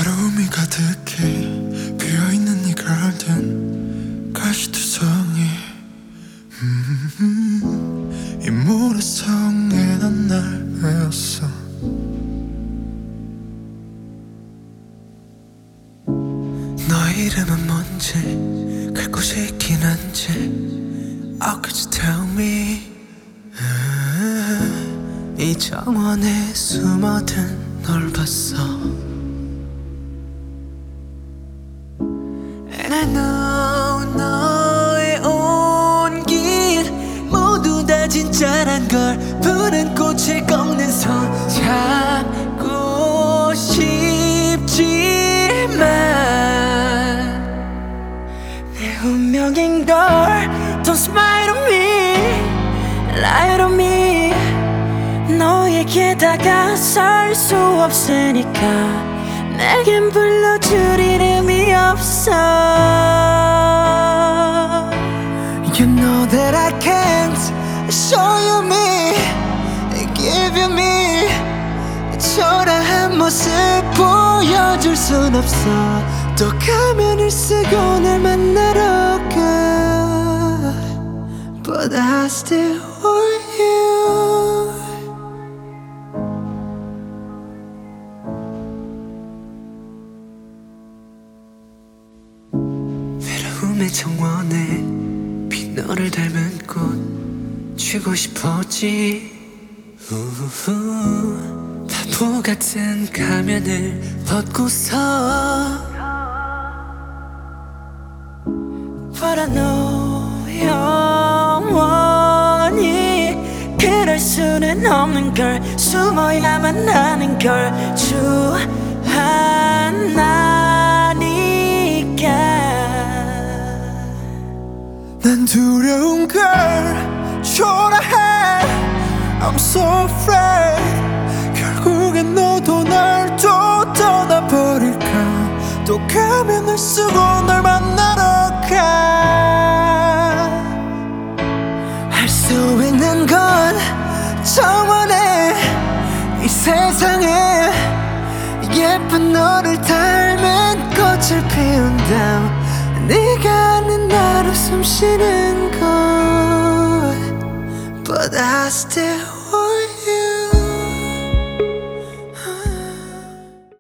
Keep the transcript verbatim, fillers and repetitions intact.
외로움이 가득해 비어있는 이 garden 가시투성이 음, 이 모래성에 난 날 외웠어. 너의 이름은 뭔지 갈 곳이 있긴 한지 How could you tell me? 음, 이 정원에 숨어든 널 봤어. And I know 너의 온길 모두 다 진짜란 걸 푸른 꽃을 꺾는 손 잡고 싶지만 내 운명인 걸 Don't smile on me, lie to me. 너에게 다가설 수 없으니까 내겐 불러줄 이름이 없어. You know that I can't show you me, give you me. 초라한 모습 보여줄 순 없어. 또 가면을 쓰고 날 만나러 가 But I still want you. 외로움의 정원에 빈 너를 닮은 꽃 쥐고 싶었지. 우후, 바보 같은 가면을 벗고서 But I know 영원히 그럴 수는 없는 걸 숨어야만 하는 걸 주하나니까 난 두려운 걸 초라해 I'm so afraid 결국엔 너도 날 또 떠나버릴까. 또 가면을 쓰고 널 만나러 가. 할 수 있는 건 정원에 이 세상에 예쁜 너를 닮은 꽃을 피운 다음 네가 아는 나로 숨 쉬는 곳 But I still